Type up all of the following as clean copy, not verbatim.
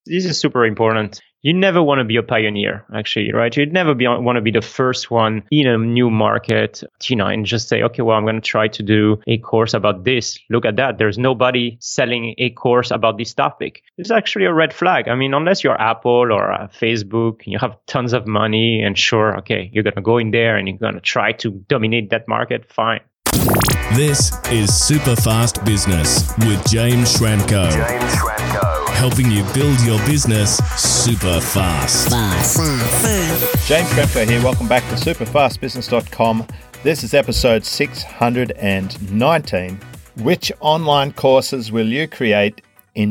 This is super important. You never want to be a pioneer, actually, right? You'd never want to be the first one in a new market, and just say, okay, well, I'm going to try to do a course about this. Look at that. There's nobody selling a course about this topic. It's actually a red flag. I mean, unless you're Apple or Facebook, you have tons of money and sure, okay, you're going to go in there and you're going to try to dominate that market. Fine. This is Super Fast Business with James Schramko. Helping you build your business super fast. James Schramko here. Welcome back to superfastbusiness.com. This is episode 619. Which online courses will you create in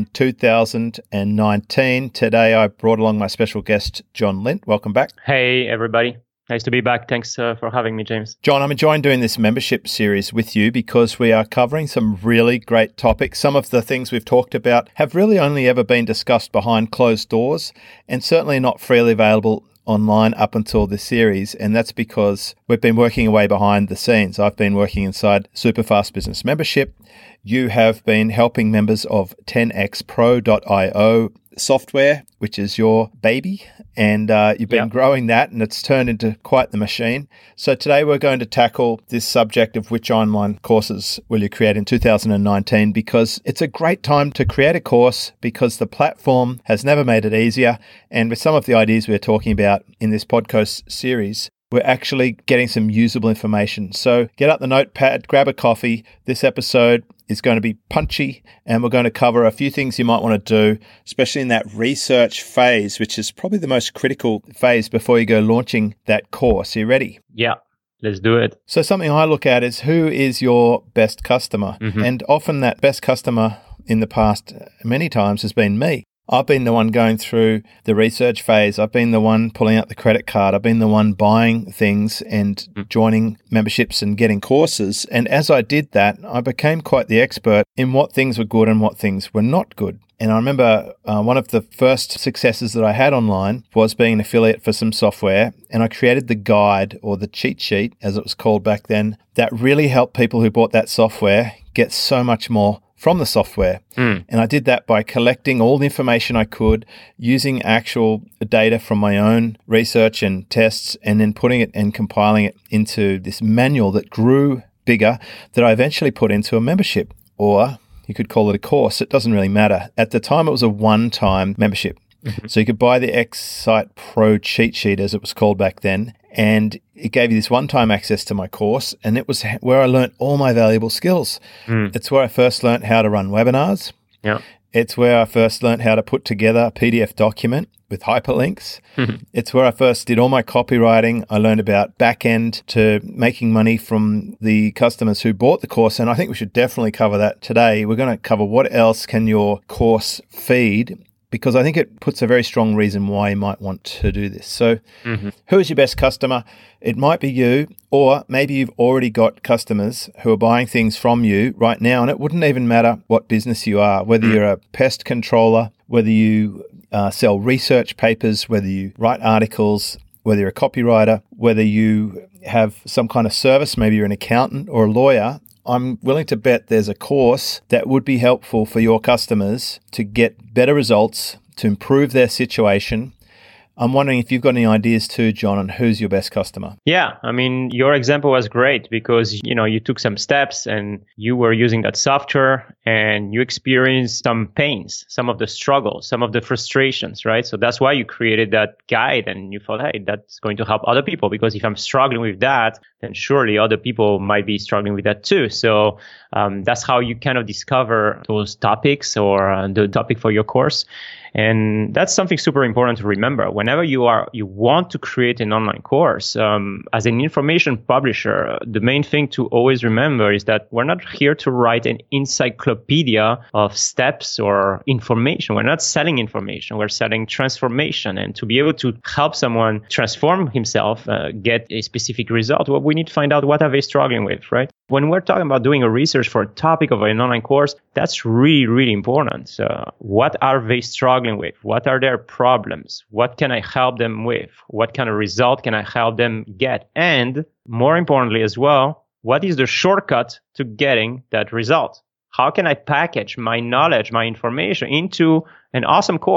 2019? Today I brought along my special guest, John Lint. Welcome back. Hey, everybody. Nice to be back. Thanks for having me, James. John, I'm enjoying doing this membership series with you because we are covering some really great topics. Some of the things we've talked about have really only ever been discussed behind closed doors and certainly not freely available online up until this series. And that's because we've been working away behind the scenes. I've been working inside Superfast Business Membership. You have been helping members of 10xpro.io software, which is your baby, and you've been growing that, and it's turned into quite the machine. So today we're going to tackle this subject of which online courses will you create in 2019, because it's a great time to create a course because the platform has never made it easier. And with some of the ideas we're talking about in this podcast series, we're actually getting some usable information. So get out the notepad, grab a coffee. This episode is going to be punchy, and we're going to cover a few things you might want to do, especially in that research phase, which is probably the most critical phase before you go launching that course. Are you ready? Yeah, let's do it. So something I look at is who is your best customer? Mm-hmm. And often that best customer in the past many times has been me. I've been the one going through the research phase. I've been the one pulling out the credit card. I've been the one buying things and joining memberships and getting courses. And as I did that, I became quite the expert in what things were good and what things were not good. And I remember one of the first successes that I had online was being an affiliate for some software. And I created the guide, or the cheat sheet, as it was called back then, that really helped people who bought that software get so much more from the software. And I did that by collecting all the information I could, using actual data from my own research and tests, and then putting it and compiling it into this manual that grew bigger, that I eventually put into a membership, or you could call it a course. It doesn't really matter. At the time, it was a one-time membership. So you could buy the X-Site Pro cheat sheet, as it was called back then, and it gave you this one-time access to my course, and it was where I learned all my valuable skills. It's where I first learned how to run webinars. Yeah. It's where I first learned how to put together a PDF document with hyperlinks. It's where I first did all my copywriting. I learned about back-end to making money from the customers who bought the course, and I think we should definitely cover that today. We're going to cover what else can your course feed, because I think it puts a very strong reason why you might want to do this. So who is your best customer? It might be you, or maybe you've already got customers who are buying things from you right now, and it wouldn't even matter what business you are, whether you're a pest controller, whether you sell research papers, whether you write articles, whether you're a copywriter, whether you have some kind of service, maybe you're an accountant or a lawyer. I'm willing to bet there's a course that would be helpful for your customers to get better results, to improve their situation. I'm wondering if you've got any ideas too, John, on who's your best customer. Yeah, I mean, your example was great because, you took some steps and you were using that software and you experienced some pains, some of the struggles, some of the frustrations, right? So that's why you created that guide and you thought, hey, that's going to help other people, because if I'm struggling with that, then surely other people might be struggling with that too. So that's how you kind of discover those topics or the topic for your course. And that's something super important to remember. Whenever you want to create an online course, as an information publisher, the main thing to always remember is that we're not here to write an encyclopedia of steps or information. We're not selling information. We're selling transformation. And to be able to help someone transform himself, get a specific result, well, we need to find out what are they struggling with, right? When we're talking about doing a research for a topic of an online course, that's really, really important. So what are they struggling with? What are their problems? What can I help them with? What kind of result can I help them get? And more importantly as well, what is the shortcut to getting that result? How can I package my knowledge, my information into an awesome course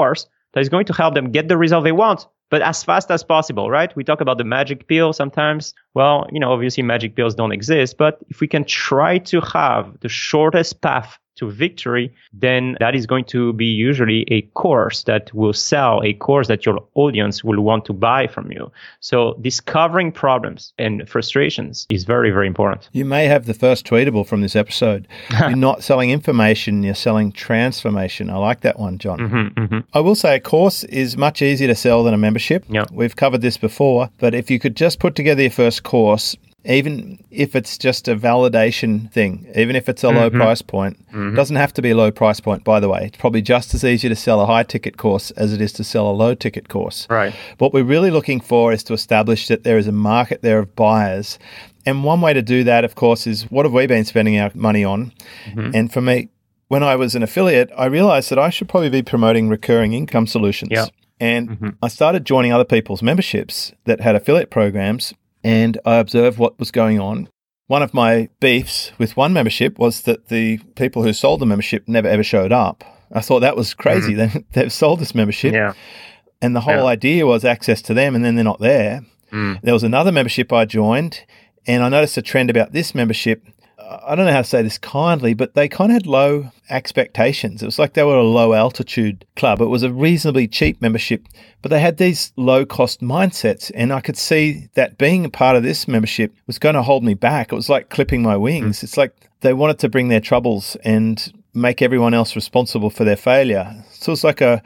that is going to help them get the result they want, but as fast as possible, right? We talk about the magic pill sometimes. Well, obviously magic pills don't exist, but if we can try to have the shortest path to victory, then that is going to be usually a course that will sell, a course that your audience will want to buy from you. So discovering problems and frustrations is very, very important. You may have the first tweetable from this episode. You're not selling information, you're selling transformation. I like that one, John. I will say a course is much easier to sell than a membership. Yeah. We've covered this before, but if you could just put together your first course, even if it's just a validation thing, even if it's a low price point, it doesn't have to be a low price point, by the way. It's probably just as easy to sell a high ticket course as it is to sell a low ticket course. Right. What we're really looking for is to establish that there is a market there of buyers. And one way to do that, of course, is what have we been spending our money on? And for me, when I was an affiliate, I realized that I should probably be promoting recurring income solutions. Yeah. And I started joining other people's memberships that had affiliate programs, and I observed what was going on. One of my beefs with one membership was that the people who sold the membership never ever showed up. I thought that was crazy. They've sold this membership, and the whole idea was access to them, and then they're not there. There was another membership I joined, and I noticed a trend about this membership. I don't know how to say this kindly, but they kind of had low expectations. It was like they were a low altitude club. It was a reasonably cheap membership, but they had these low cost mindsets. And I could see that being a part of this membership was going to hold me back. It was like clipping my wings. It's like they wanted to bring their troubles and make everyone else responsible for their failure. So it's like it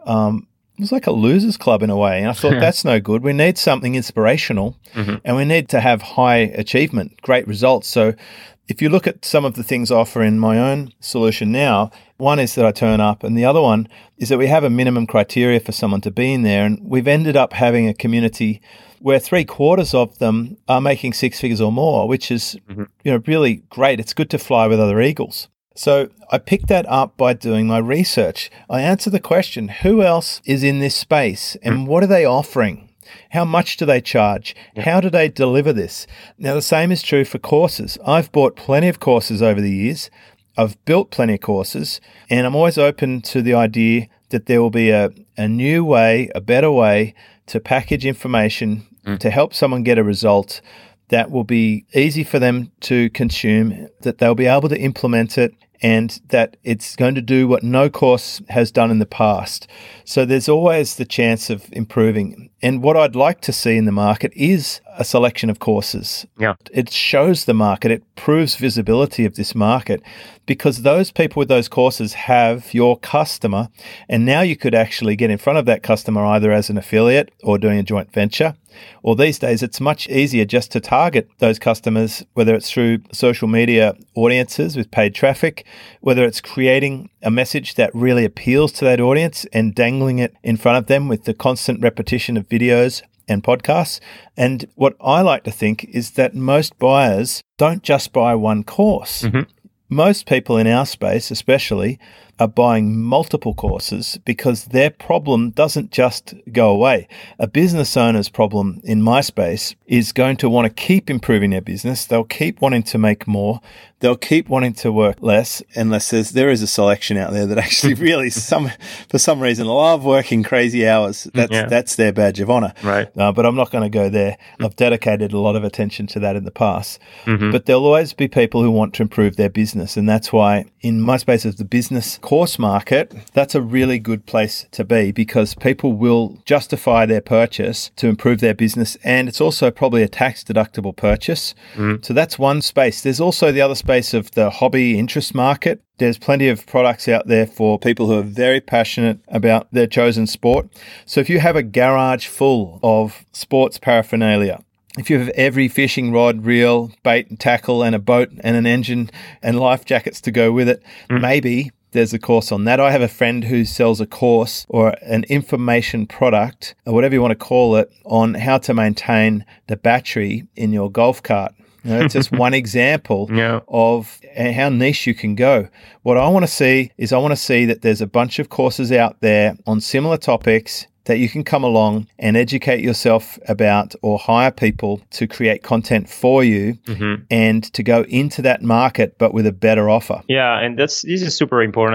was like a losers club in a way. And I thought, that's no good. We need something inspirational and we need to have high achievement, great results. So if you look at some of the things I offer in my own solution now, one is that I turn up, and the other one is that we have a minimum criteria for someone to be in there. And we've ended up having a community where 3/4 of them are making six figures or more, which is really great. It's good to fly with other eagles. So I picked that up by doing my research. I answered the question, who else is in this space and what are they offering? How much do they charge? How do they deliver this? Now, the same is true for courses. I've bought plenty of courses over the years. I've built plenty of courses, and I'm always open to the idea that there will be a new way, a better way to package information to help someone get a result that will be easy for them to consume, that they'll be able to implement it, and that it's going to do what no course has done in the past. So there's always the chance of improving. And what I'd like to see in the market is a selection of courses. Yeah. It shows the market, it proves visibility of this market, because those people with those courses have your customer, and now you could actually get in front of that customer either as an affiliate or doing a joint venture. Or these days, it's much easier just to target those customers, whether it's through social media audiences with paid traffic, whether it's creating a message that really appeals to that audience and dangling it in front of them with the constant repetition of videos and podcasts. And what I like to think is that most buyers don't just buy one course. Most people in our space, especially, are buying multiple courses because their problem doesn't just go away. A business owner's problem in my space is going to want to keep improving their business. They'll keep wanting to make more. They'll keep wanting to work less unless there is a selection out there that actually really for some reason love working crazy hours. That's their badge of honor. Right. But I'm not going to go there. I've dedicated a lot of attention to that in the past. But there'll always be people who want to improve their business. And that's why in my space of the business course market, that's a really good place to be because people will justify their purchase to improve their business. And it's also probably a tax deductible purchase. So that's one space. There's also the other space of the hobby interest market. There's plenty of products out there for people who are very passionate about their chosen sport. So if you have a garage full of sports paraphernalia, if you have every fishing rod, reel, bait and tackle and a boat and an engine and life jackets to go with it, maybe there's a course on that. I have a friend who sells a course or an information product, or whatever you want to call it, on how to maintain the battery in your golf cart. That's just one example of how niche you can go. What I want to see is that there's a bunch of courses out there on similar topics that you can come along and educate yourself about or hire people to create content for you and to go into that market, but with a better offer. Yeah, and this is super important.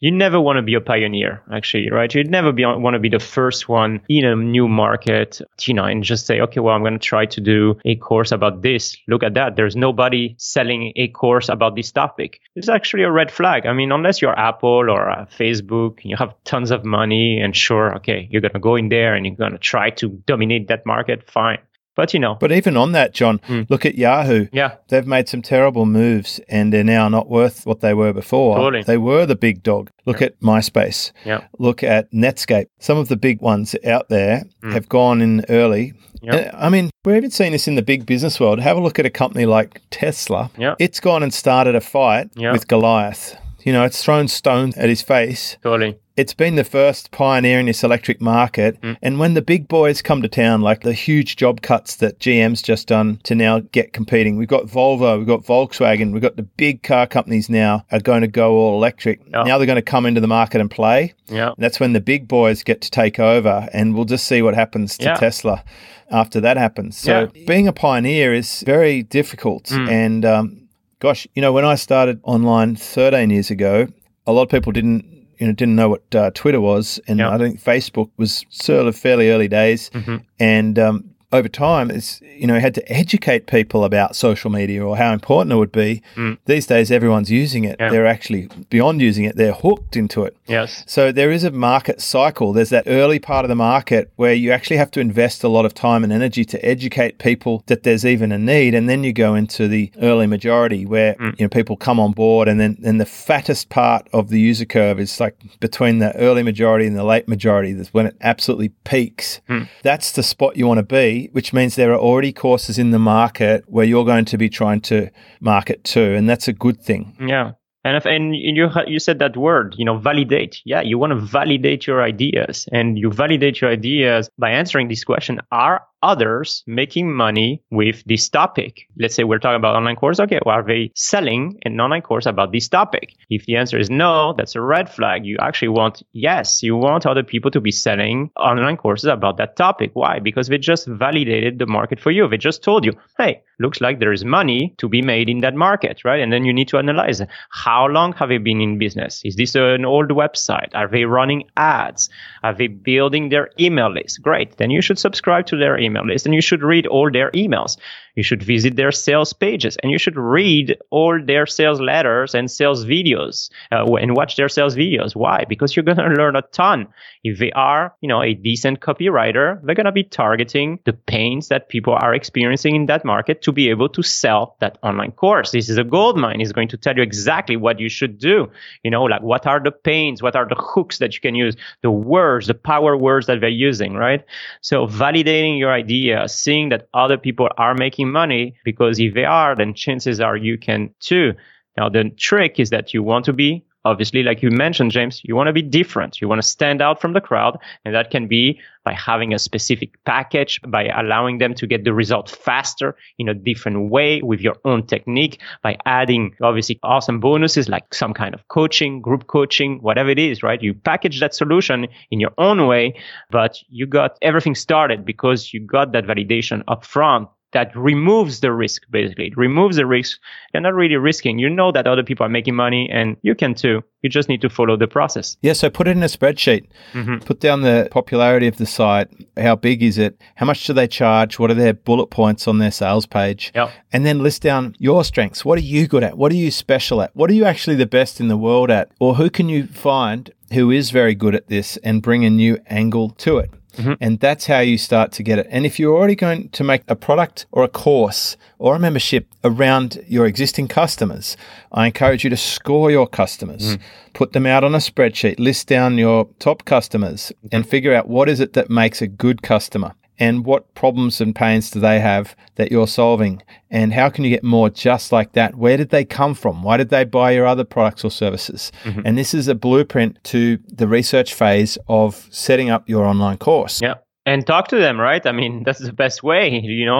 You never want to be a pioneer, actually, right? You'd never want to be the first one in a new market, and just say, okay, well, I'm going to try to do a course about this. Look at that. There's nobody selling a course about this topic. It's actually a red flag. I mean, unless you're Apple or Facebook, you have tons of money and sure, okay, you're going to go in there and you're going to try to dominate that market, fine. But, But even on that, John, look at Yahoo. Yeah. They've made some terrible moves and they're now not worth what they were before. Totally. They were the big dog. Look at MySpace. Yeah. Look at Netscape. Some of the big ones out there have gone in early. Yep. I mean, we're even seeing this in the big business world. Have a look at a company like Tesla. Yep. It's gone and started a fight with Goliath. It's thrown stones at his face. Totally. It's been the first pioneer in this electric market. And when the big boys come to town, like the huge job cuts that GM's just done to now get competing, we've got Volvo, we've got Volkswagen, we've got the big car companies now are going to go all electric. Yep. Now they're going to come into the market and play. Yeah. That's when the big boys get to take over, and we'll just see what happens to Tesla after that happens. So being a pioneer is very difficult. And gosh, when I started online 13 years ago, a lot of people didn't know what Twitter was, and I think Facebook was sort of fairly early days. And over time, it's had to educate people about social media or how important it would be. These days, everyone's using it. They're actually beyond using it; they're hooked into it. Yes. So there is a market cycle. There's that early part of the market where you actually have to invest a lot of time and energy to educate people that there's even a need, and then you go into the early majority where people come on board, and then the fattest part of the user curve is like between the early majority and the late majority. That's when it absolutely peaks. That's the spot you want to be, which means there are already courses in the market where you're going to be trying to market to, and that's a good thing. Yeah. And you said that word, validate. Yeah, you want to validate your ideas, and you validate your ideas by answering this question: are others making money with this topic? Let's say we're talking about online course. Okay, well, are they selling an online course about this topic? If the answer is no, that's a red flag. You actually want other people to be selling online courses about that topic. Why? Because they just validated the market for you. They just told you, hey, looks like there is money to be made in that market, right? And then you need to analyze how long have they been in business? Is this an old website? Are they running ads? Are they building their email list? Great. Then you should subscribe to their email list, and you should read all their emails. You should visit their sales pages, and you should read all their sales letters and sales videos and watch their sales videos. Why? Because you're going to learn a ton. If they are, a decent copywriter, they're going to be targeting the pains that people are experiencing in that market to be able to sell that online course. This is a goldmine. It's going to tell you exactly what you should do. Like what are the pains? What are the hooks that you can use? The words, the power words that they're using, right? So validating your idea, seeing that other people are making money, because if they are, then chances are you can too. Now, the trick is that you want to be, obviously, like you mentioned, James, you want to be different. You want to stand out from the crowd. And that can be by having a specific package, by allowing them to get the result faster in a different way with your own technique, by adding obviously awesome bonuses like some kind of coaching, group coaching, whatever it is, right? You package that solution in your own way, but you got everything started because you got that validation up front. That removes the risk, basically. It removes the risk. You're not really risking. You know that other people are making money, and you can too. You just need to follow the process. Yeah, so put it in a spreadsheet. Put down the popularity of the site. How big is it? How much do they charge? What are their bullet points on their sales page? Yep. And then list down your strengths. What are you good at? What are you special at? What are you actually the best in the world at? Or who can you find who is very good at this and bring a new angle to it? And that's how you start to get it. And if you're already going to make a product or a course or a membership around your existing customers, I encourage you to score your customers, put them out on a spreadsheet, list down your top customers and figure out what is it that makes a good customer. And what problems and pains do they have that you're solving? And how can you get more just like that? Where did they come from? Why did they buy your other products or services? And this is a blueprint to the research phase of setting up your online course. Yeah. And talk to them, right? I mean, that's the best way,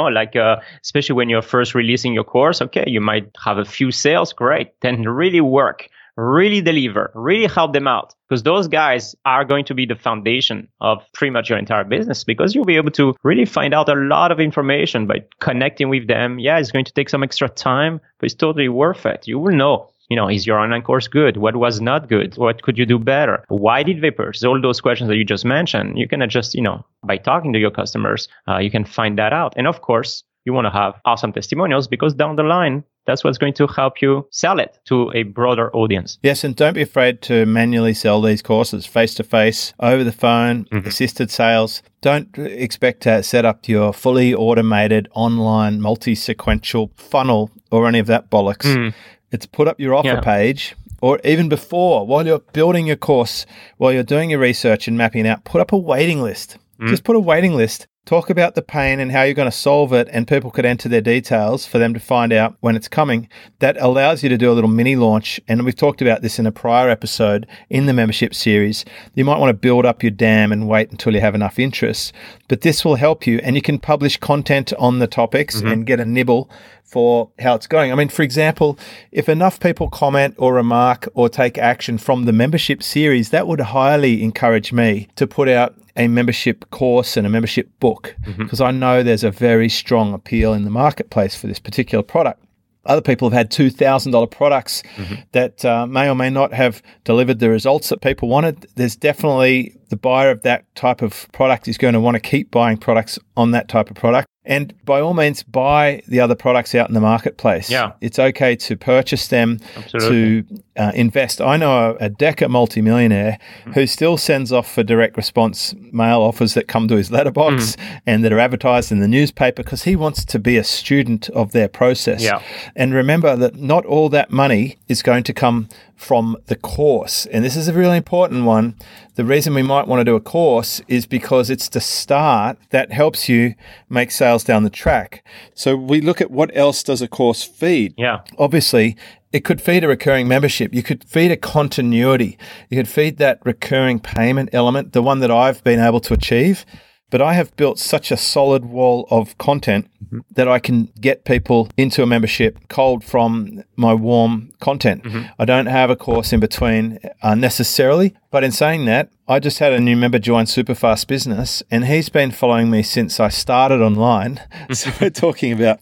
especially when you're first releasing your course. Okay, you might have a few sales. Great. Then really work. Really deliver, really help them out, because those guys are going to be the foundation of pretty much your entire business, because you'll be able to really find out a lot of information by connecting with them. Yeah, it's going to take some extra time, but it's totally worth it. You will know is your online course good? What was not good? What could you do better? Why did they purchase? All those questions that you just mentioned, you can just, by talking to your customers, you can find that out. And of course, you want to have awesome testimonials because down the line, that's what's going to help you sell it to a broader audience. Yes, and don't be afraid to manually sell these courses face-to-face, over the phone, assisted sales. Don't expect to set up your fully automated online multi-sequential funnel or any of that bollocks. It's put up your offer page, or even before, while you're building your course, while you're doing your research and mapping out, put up a waiting list. Just put a waiting list. Talk about the pain and how you're going to solve it, and people could enter their details for them to find out when it's coming. That allows you to do a little mini launch, and we've talked about this in a prior episode in the membership series. You might want to build up your dam and wait until you have enough interest, but this will help you, and you can publish content on the topics and get a nibble for how it's going. I mean, for example, if enough people comment or remark or take action from the membership series, that would highly encourage me to put out a membership course and a membership book, because I know there's a very strong appeal in the marketplace for this particular product. Other people have had $2,000 products that may or may not have delivered the results that people wanted. There's definitely the buyer of that type of product is going to want to keep buying products on that type of product. And by all means, buy the other products out in the marketplace. Yeah. It's okay to purchase them, to invest. I know a Deca multimillionaire who still sends off for direct response mail offers that come to his letterbox and that are advertised in the newspaper because he wants to be a student of their process. Yeah. And remember that not all that money is going to come from the course. And this is a really important one. The reason we might want to do a course is because it's the start that helps you make sales down the track. So we look at what else does a course feed. Yeah. Obviously, it could feed a recurring membership. You could feed a continuity. You could feed that recurring payment element, the one that I've been able to achieve. But I have built such a solid wall of content that I can get people into a membership cold from my warm content. I don't have a course in between necessarily. But in saying that, I just had a new member join Superfast Business, and he's been following me since I started online. So we're talking about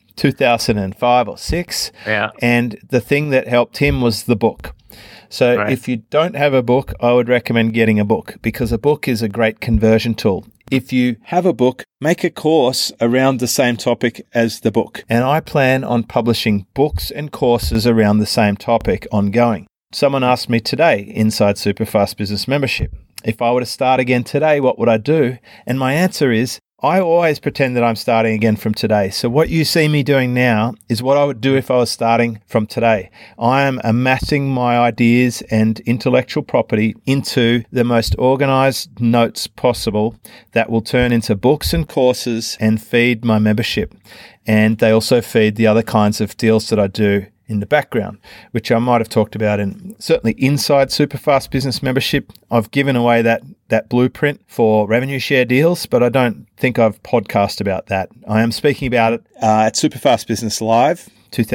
2005 or 6. Yeah. And the thing that helped him was the book. So if you don't have a book, I would recommend getting a book, because a book is a great conversion tool. If you have a book, make a course around the same topic as the book. And I plan on publishing books and courses around the same topic ongoing. Someone asked me today inside Superfast Business Membership, if I were to start again today, what would I do? And my answer is, I always pretend that I'm starting again from today. So what you see me doing now is what I would do if I was starting from today. I am amassing my ideas and intellectual property into the most organized notes possible that will turn into books and courses and feed my membership. And they also feed the other kinds of deals that I do in the background, which I might have talked about in certainly inside Superfast Business Membership. I've given away that blueprint for revenue share deals, but I don't think I've podcast about that. I am speaking about it at Superfast Business Live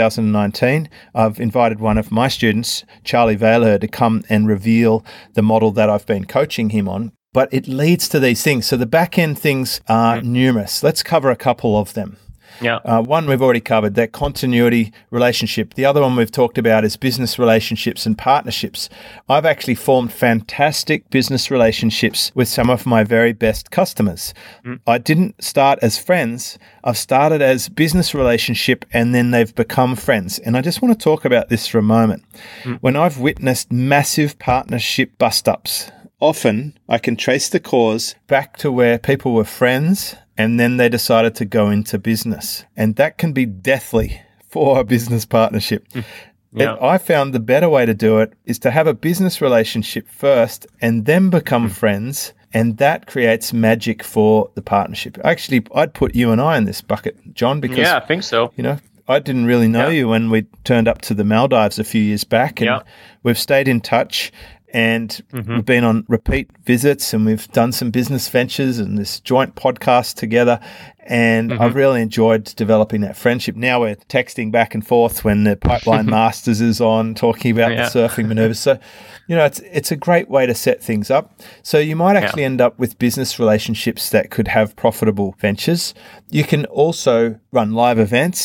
2019. I've invited one of my students, Charlie Valer, to come and reveal the model that I've been coaching him on. But it leads to these things. So the back end things are numerous. Let's cover a couple of them. Yeah. One we've already covered, that continuity relationship. The other one we've talked about is business relationships and partnerships. I've actually formed fantastic business relationships with some of my very best customers. I didn't start as friends. I've started as business relationship, and then they've become friends. And I just want to talk about this for a moment. When I've witnessed massive partnership bust-ups, often I can trace the cause back to where people were friends and then they decided to go into business. And that can be deathly for a business partnership. Yeah. I found the better way to do it is to have a business relationship first and then become friends. And that creates magic for the partnership. Actually, I'd put you and I in this bucket, John, because I think so. You know, I didn't really know you when we turned up to the Maldives a few years back, and we've stayed in touch. And we've been on repeat visits, and we've done some business ventures and this joint podcast together. And I've really enjoyed developing that friendship. Now we're texting back and forth when the Pipeline Masters is on, talking about the surfing maneuvers. So, you know, it's a great way to set things up. So you might actually end up with business relationships that could have profitable ventures. You can also run live events.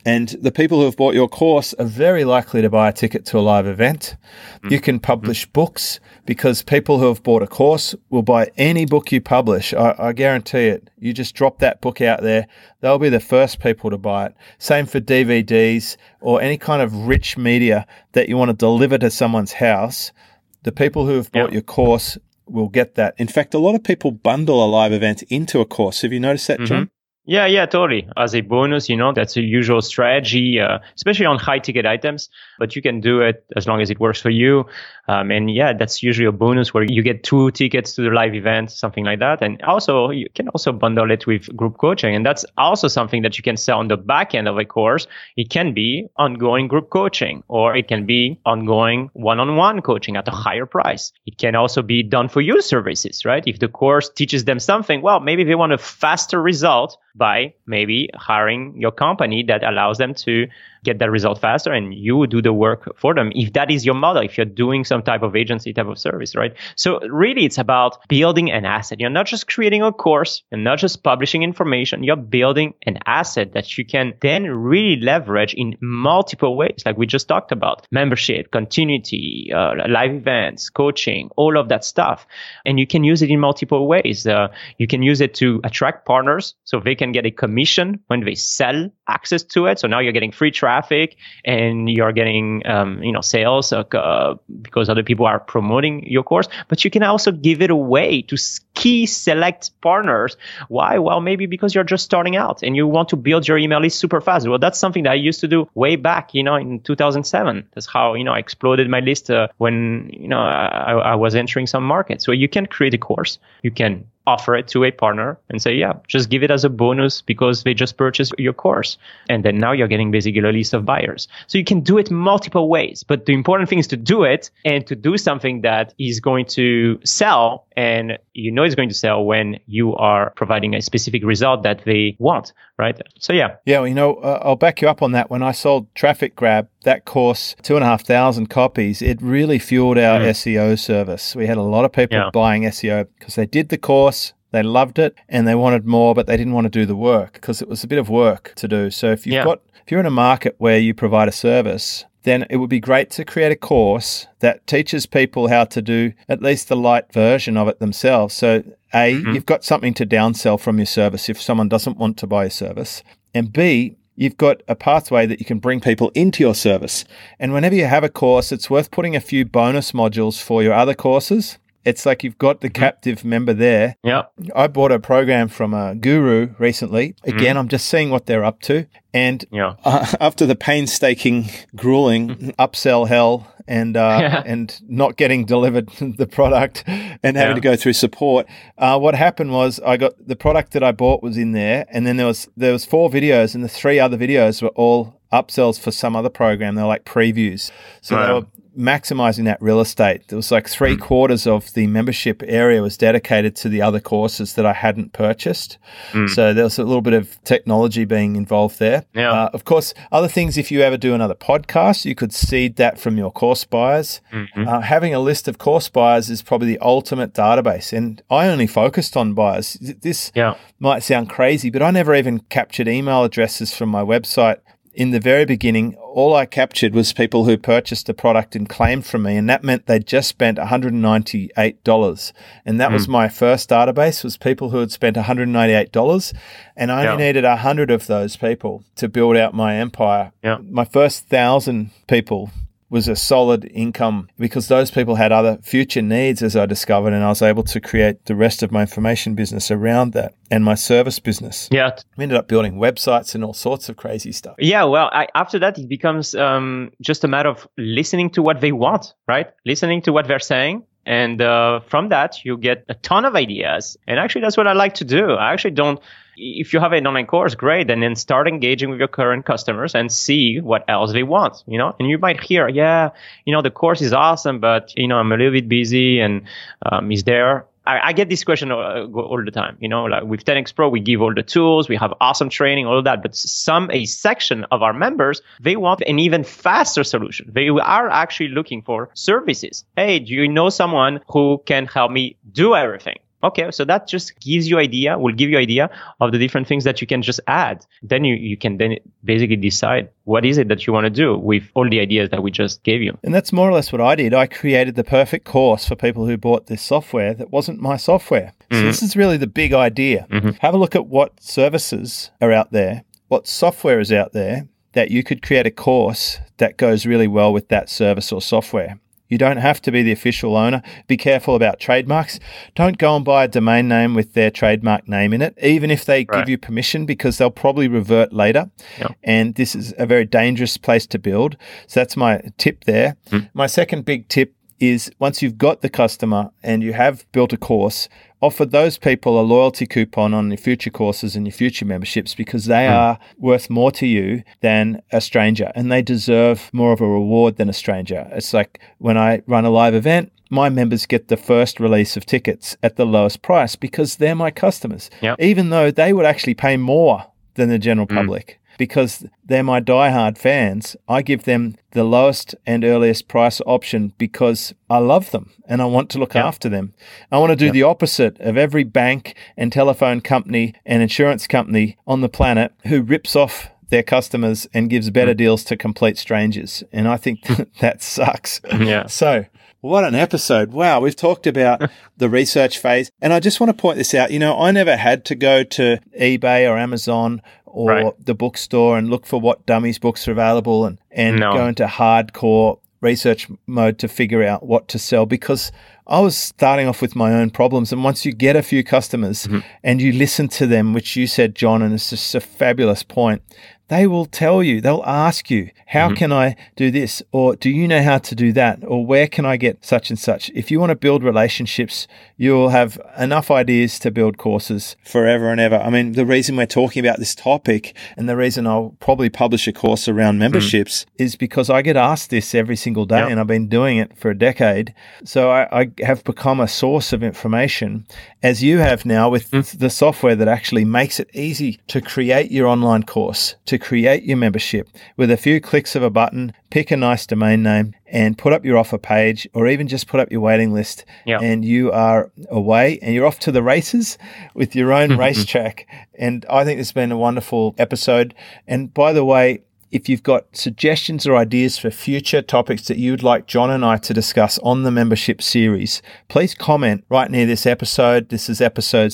And the people who have bought your course are very likely to buy a ticket to a live event. You can publish books because people who have bought a course will buy any book you publish. I guarantee it. You just drop that book out there, they'll be the first people to buy it. Same for DVDs or any kind of rich media that you want to deliver to someone's house. The people who have bought your course will get that. In fact, a lot of people bundle a live event into a course. Have you noticed that, John? Yeah, totally. As a bonus, that's a usual strategy, especially on high ticket items, but you can do it as long as it works for you. That's usually a bonus where you get 2 tickets to the live event, something like that. And also you can also bundle it with group coaching. And that's also something that you can sell on the back end of a course. It can be ongoing group coaching, or it can be ongoing one-on-one coaching at a higher price. It can also be done for you services, right? If the course teaches them something, well, maybe they want a faster result by maybe hiring your company that allows them to get that result faster, and you do the work for them. If that is your model, if you're doing some type of agency type of service, right? So really it's about building an asset. You're not just creating a course and not just publishing information. You're building an asset that you can then really leverage in multiple ways, like we just talked about: membership, continuity, live events, coaching, all of that stuff. And you can use it in multiple ways. You can use it to attract partners so they can get a commission when they sell access to it. So now you're getting free traffic and you're getting sales because other people are promoting your course. But you can also give it away to key select partners. Why? Well, maybe because you're just starting out and you want to build your email list super fast. Well, that's something that I used to do way back, in 2007. That's how, I exploded my list when, I was entering some markets. So you can create a course. You can offer it to a partner and say, just give it as a bonus because they just purchased your course. And then now you're getting basically a list of buyers. So you can do it multiple ways. But the important thing is to do it and to do something that is going to sell. And it's going to sell when you are providing a specific result that they want, right? So yeah. Yeah, I'll back you up on that. When I sold Traffic Grab, that course, 2,500 copies, it really fueled our SEO service. We had a lot of people buying SEO because they did the course, they loved it, and they wanted more, but they didn't want to do the work because it was a bit of work to do. So if you're in a market where you provide a service, then it would be great to create a course that teaches people how to do at least the light version of it themselves. So you've got something to downsell from your service if someone doesn't want to buy your service. And B, you've got a pathway that you can bring people into your service. And whenever you have a course, it's worth putting a few bonus modules for your other courses. It's like you've got the captive member there. Yeah. I bought a program from a guru recently. Again, I'm just seeing what they're up to. And after the painstaking, grueling upsell hell and not getting delivered the product and having to go through support, what happened was I got the product that I bought was in there, and then there was 4 videos, and the 3 other videos were all upsells for some other program. They were like previews. So they were maximizing that real estate. There was like 3/4 of the membership area was dedicated to the other courses that I hadn't purchased. So there was a little bit of technology being involved there. Yeah. Of course, other things, if you ever do another podcast, you could seed that from your course buyers. Having a list of course buyers is probably the ultimate database. And I only focused on buyers. This might sound crazy, but I never even captured email addresses from my website. In the very beginning, all I captured was people who purchased the product and claimed from me, and that meant they just spent $198. And that was my first database, was people who had spent $198, and I only needed 100 of those people to build out my empire. My first 1,000 people was a solid income because those people had other future needs, as I discovered, and I was able to create the rest of my information business around that and my service business. Yeah. We ended up building websites and all sorts of crazy stuff. Yeah, well, after that, it becomes just a matter of listening to what they want, right? Listening to what they're saying. And from that, you get a ton of ideas. And actually, that's what I like to do. I actually don't, if you have an online course, great. And then start engaging with your current customers and see what else they want, And you might hear, the course is awesome, but, I'm a little bit busy and is there... I get this question all the time, like with 10X Pro, we give all the tools, we have awesome training, all of that. But a section of our members, they want an even faster solution. They are actually looking for services. Hey, do you know someone who can help me do everything? Okay, so that just will give you idea of the different things that you can just add. Then you can then basically decide what is it that you want to do with all the ideas that we just gave you. And that's more or less what I did. I created the perfect course for people who bought this software that wasn't my software. So this is really the big idea. Have a look at what services are out there, what software is out there that you could create a course that goes really well with that service or software. You don't have to be the official owner. Be careful about trademarks. Don't go and buy a domain name with their trademark name in it, even if they give you permission, because they'll probably revert later. Yep. And this is a very dangerous place to build. So that's my tip there. My second big tip is once you've got the customer and you have built a course, offer those people a loyalty coupon on your future courses and your future memberships, because they are worth more to you than a stranger, and they deserve more of a reward than a stranger. It's like when I run a live event, my members get the first release of tickets at the lowest price because they're my customers, even though they would actually pay more than the general public. Because they're my diehard fans, I give them the lowest and earliest price option because I love them and I want to look after them. I want to do the opposite of every bank and telephone company and insurance company on the planet who rips off their customers and gives better deals to complete strangers. And I think that sucks. So what an episode. Wow, we've talked about the research phase. And I just want to point this out. I never had to go to eBay or Amazon or the bookstore and look for what dummies books are available and go into hardcore research mode to figure out what to sell, because I was starting off with my own problems. And once you get a few customers and you listen to them, which you said, John, and it's just a fabulous point, they will tell you, they'll ask you, how can I do this? Or do you know how to do that? Or where can I get such and such? If you want to build relationships, you'll have enough ideas to build courses forever and ever. I mean, the reason we're talking about this topic and the reason I'll probably publish a course around memberships is because I get asked this every single day and I've been doing it for a decade. So I have become a source of information, as you have now with the software that actually makes it easy to create your online course, to create your membership with a few clicks of a button, pick a nice domain name and put up your offer page, or even just put up your waiting list, and you are away and you're off to the races with your own racetrack. And I think this has been a wonderful episode. And by the way, if you've got suggestions or ideas for future topics that you'd like John and I to discuss on the membership series, please comment right near this episode. This is episode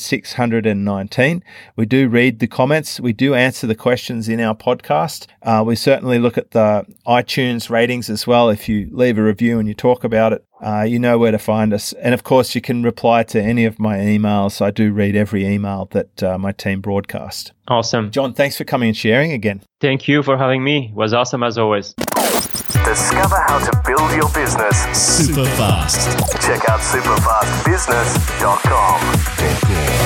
619. We do read the comments. We do answer the questions in our podcast. We certainly look at the iTunes ratings as well. If you leave a review and you talk about it, you know where to find us. And of course, you can reply to any of my emails. I do read every email that my team broadcast. Awesome. John, thanks for coming and sharing again. Thank you for having me. It was awesome as always. Discover how to build your business super fast. Check out superfastbusiness.com.